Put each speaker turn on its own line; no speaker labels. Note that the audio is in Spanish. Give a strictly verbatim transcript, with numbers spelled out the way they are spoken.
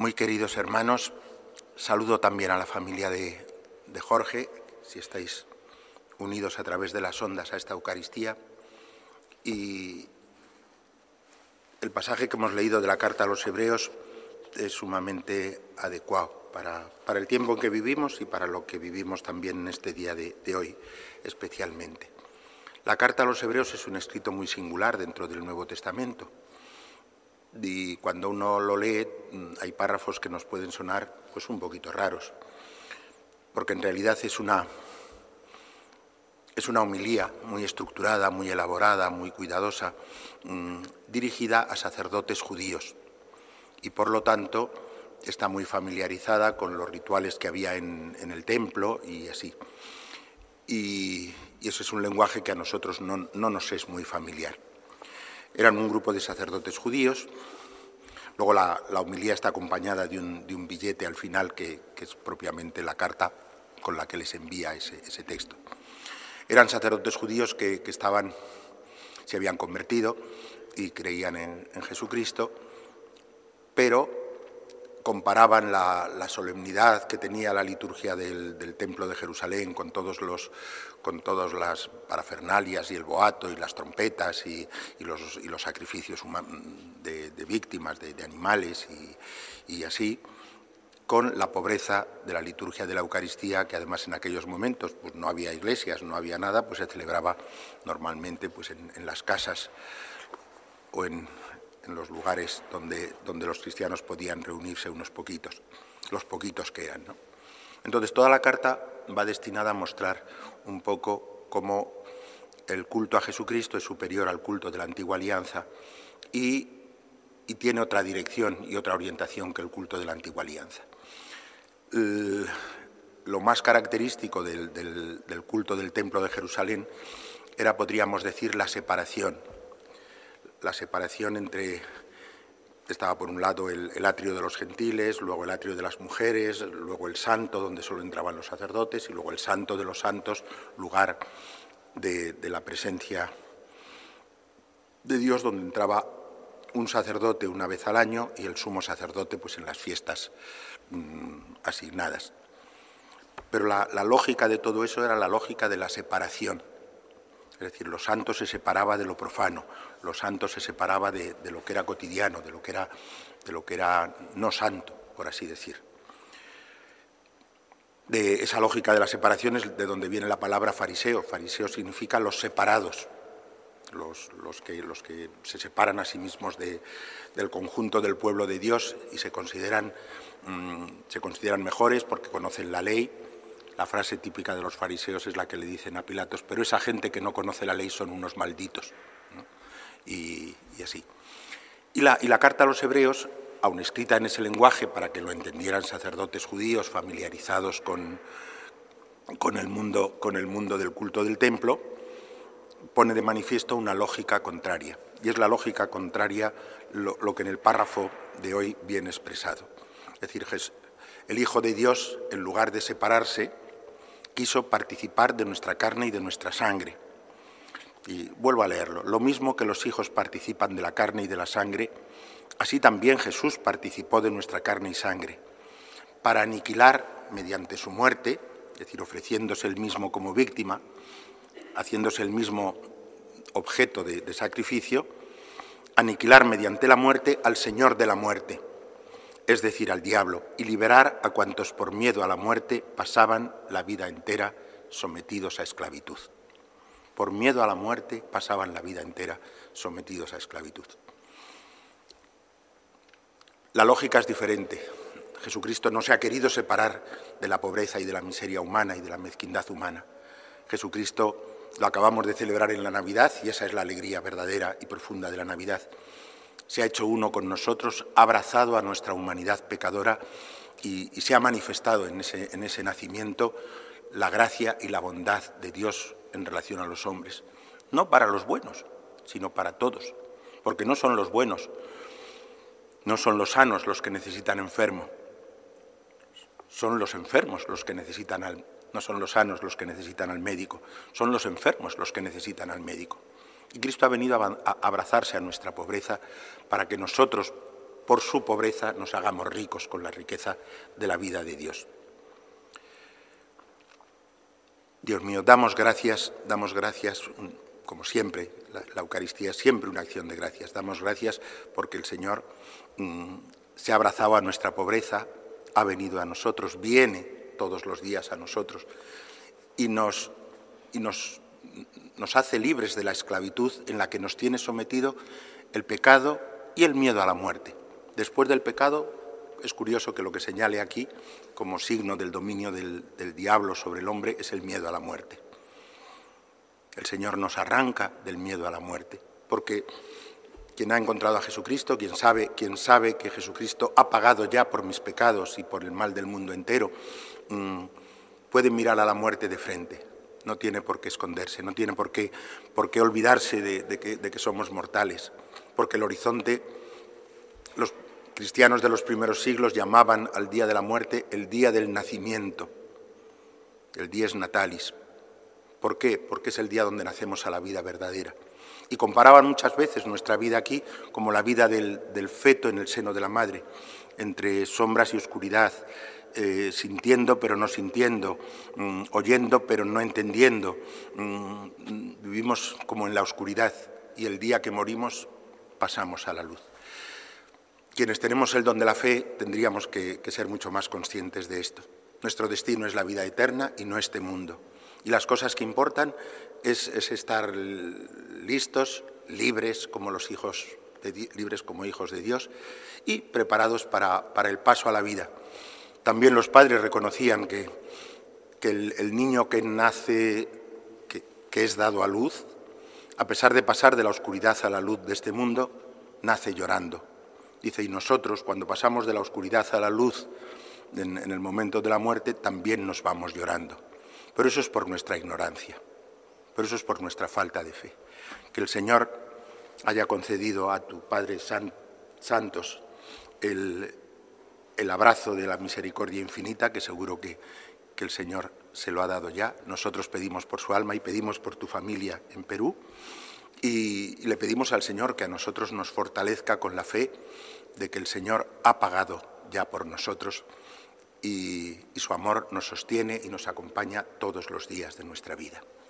Muy queridos hermanos, saludo también a la familia de, de Jorge, si estáis unidos a través de las ondas a esta Eucaristía. Y el pasaje que hemos leído de la carta a los Hebreos es sumamente adecuado para, para el tiempo en que vivimos y para lo que vivimos también en este día de, de hoy especialmente. La carta a los Hebreos es un escrito muy singular dentro del Nuevo Testamento. Y cuando uno lo lee hay párrafos que nos pueden sonar pues un poquito raros, porque en realidad es una, es una homilía muy estructurada, muy elaborada, muy cuidadosa, mmm, dirigida a sacerdotes judíos y por lo tanto está muy familiarizada con los rituales que había en, en el templo y así. Y, y ese es un lenguaje que a nosotros no, no nos es muy familiar. Eran un grupo de sacerdotes judíos. Luego la, la homilía está acompañada de un, de un billete al final que, que es propiamente la carta con la que les envía ese, ese texto. Eran sacerdotes judíos que, que estaban, se habían convertido y creían en, en Jesucristo, pero comparaban la, la solemnidad que tenía la liturgia del, del Templo de Jerusalén con todos los, con todas las parafernalias y el boato y las trompetas y, y, los, y los sacrificios de, de víctimas, de, de animales y, y así, con la pobreza de la liturgia de la Eucaristía, que además en aquellos momentos pues, no había iglesias, no había nada, pues se celebraba normalmente pues, en, en las casas o en, en los lugares donde, donde los cristianos podían reunirse unos poquitos, los poquitos que eran, ¿no? Entonces toda la carta va destinada a mostrar un poco cómo el culto a Jesucristo es superior al culto de la antigua alianza y, y tiene otra dirección y otra orientación que el culto de la antigua alianza. El, lo más característico del, del, del culto del Templo de Jerusalén era, podríamos decir, la separación. La separación entre, estaba por un lado el, el atrio de los gentiles, luego el atrio de las mujeres, luego el santo donde solo entraban los sacerdotes y luego el santo de los santos, lugar de, de la presencia de Dios donde entraba un sacerdote una vez al año y el sumo sacerdote pues en las fiestas mmm, asignadas. Pero la, la lógica de todo eso era la lógica de la separación. Es decir, lo santo se separaba de lo profano, lo santo se separaba de, de lo que era cotidiano, de lo que era, de lo que era no santo, por así decir. De esa lógica de la separación es de donde viene la palabra fariseo. Fariseo significa los separados, los, los, que, los que se separan a sí mismos de, del conjunto del pueblo de Dios y se consideran, mmm, se consideran mejores porque conocen la ley. La frase típica de los fariseos es la que le dicen a Pilatos, pero esa gente que no conoce la ley son unos malditos, ¿no? y, y así. Y la, y la carta a los Hebreos, aun escrita en ese lenguaje para que lo entendieran sacerdotes judíos familiarizados con, con, el mundo, con el mundo del culto del templo, pone de manifiesto una lógica contraria. Y es la lógica contraria lo, lo que en el párrafo de hoy viene expresado. Es decir, el Hijo de Dios, en lugar de separarse, quiso participar de nuestra carne y de nuestra sangre. Y vuelvo a leerlo. Lo mismo que los hijos participan de la carne y de la sangre, así también Jesús participó de nuestra carne y sangre, para aniquilar mediante su muerte, es decir, ofreciéndose él mismo como víctima, haciéndose el mismo objeto de, de sacrificio, aniquilar mediante la muerte al Señor de la muerte, es decir, al diablo, y liberar a cuantos por miedo a la muerte pasaban la vida entera sometidos a esclavitud. Por miedo a la muerte pasaban la vida entera sometidos a esclavitud. La lógica es diferente. Jesucristo no se ha querido separar de la pobreza y de la miseria humana y de la mezquindad humana. Jesucristo lo acabamos de celebrar en la Navidad y esa es la alegría verdadera y profunda de la Navidad. Se ha hecho uno con nosotros, ha abrazado a nuestra humanidad pecadora y, y se ha manifestado en ese, en ese nacimiento la gracia y la bondad de Dios en relación a los hombres. No para los buenos, sino para todos, porque no son los buenos, no son los sanos los que necesitan enfermo, son los enfermos los que necesitan al, no son los sanos los que necesitan al médico, son los enfermos los que necesitan al médico. Y Cristo ha venido a abrazarse a nuestra pobreza para que nosotros, por su pobreza, nos hagamos ricos con la riqueza de la vida de Dios. Dios mío, damos gracias, damos gracias, como siempre, la, la Eucaristía es siempre una acción de gracias. Damos gracias porque el Señor mmm, se ha abrazado a nuestra pobreza, ha venido a nosotros, viene todos los días a nosotros y nos, y nos, nos hace libres de la esclavitud en la que nos tiene sometido el pecado y el miedo a la muerte. Después del pecado, es curioso que lo que señale aquí como signo del dominio del, del diablo sobre el hombre es el miedo a la muerte. El Señor nos arranca del miedo a la muerte, porque quien ha encontrado a Jesucristo, quien sabe, quien sabe que Jesucristo ha pagado ya por mis pecados y por el mal del mundo entero, mmm, puede mirar a la muerte de frente. No tiene por qué esconderse, no tiene por qué, por qué olvidarse de, de, que, de que somos mortales, porque el horizonte, los cristianos de los primeros siglos llamaban al día de la muerte el día del nacimiento, el dies natalis. ¿Por qué? Porque es el día donde nacemos a la vida verdadera. Y comparaban muchas veces nuestra vida aquí como la vida del, del feto en el seno de la madre, entre sombras y oscuridad, eh, sintiendo pero no sintiendo, mmm, oyendo pero no entendiendo. Mmm, vivimos como en la oscuridad y el día que morimos pasamos a la luz. Quienes tenemos el don de la fe tendríamos que, que ser mucho más conscientes de esto. Nuestro destino es la vida eterna y no este mundo. Y las cosas que importan es, es estar listos, libres como los hijos de, libres como hijos de Dios y preparados para, para el paso a la vida. También los padres reconocían que, que el, el niño que nace, que, que es dado a luz, a pesar de pasar de la oscuridad a la luz de este mundo, nace llorando. Dice, y nosotros, cuando pasamos de la oscuridad a la luz en, en el momento de la muerte, también nos vamos llorando. Pero eso es por nuestra ignorancia, pero eso es por nuestra falta de fe. Que el Señor haya concedido a tu Padre San, Santos el, el abrazo de la misericordia infinita, que seguro que, que el Señor se lo ha dado ya. Nosotros pedimos por su alma y pedimos por tu familia en Perú. Y le pedimos al Señor que a nosotros nos fortalezca con la fe de que el Señor ha pagado ya por nosotros y, y su amor nos sostiene y nos acompaña todos los días de nuestra vida.